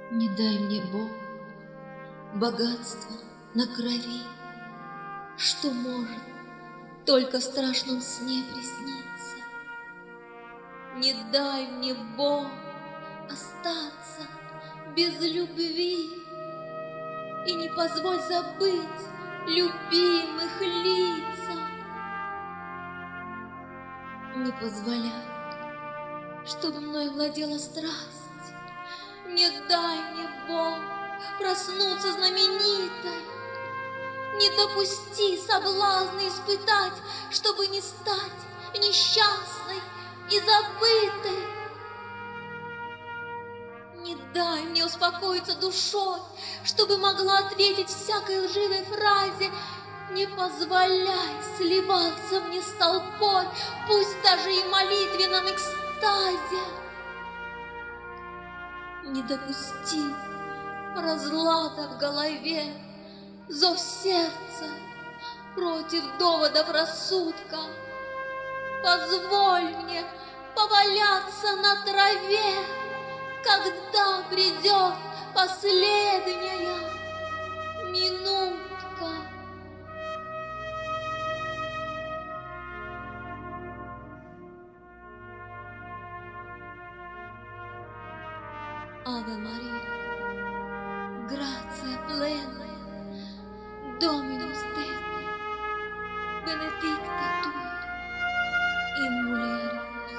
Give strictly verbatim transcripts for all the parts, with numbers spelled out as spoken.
Не дай мне, Бог, богатство на крови, что может только в страшном сне присниться. Не дай мне, Бог, остаться без любви, и не позволь забыть любимых лица. Не позволяй, чтобы мной владела страсть. Не дай мне, Бог, проснуться знаменитой. Не допусти соблазны испытать, чтобы не стать несчастной и забытой. Не дай мне успокоиться душой, чтобы могла ответить всякой лживой фразе. Не позволяй сливаться мне с толпой, пусть даже и в молитвенном экстазе. Не допусти разлада в голове, зов сердца против доводов рассудка. Позволь мне поваляться на траве, когда придет последняя минутка. Ave Maria, gratia plena, Dominus tecum, benedicta tu in mulieribus,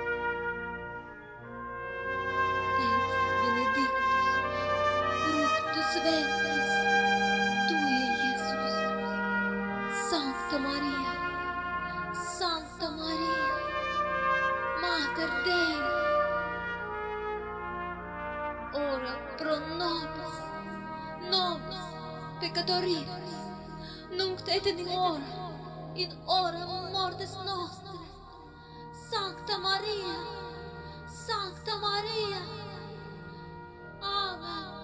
et benedictus fructus ventris tui, Iesus. Sancta Maria, Sancta Maria, Mater Dei, ora pro nobis, nobis peccatoribus, nunc et in hora, in hora mortis nostre. Sancta Maria, Sancta Maria, Amen.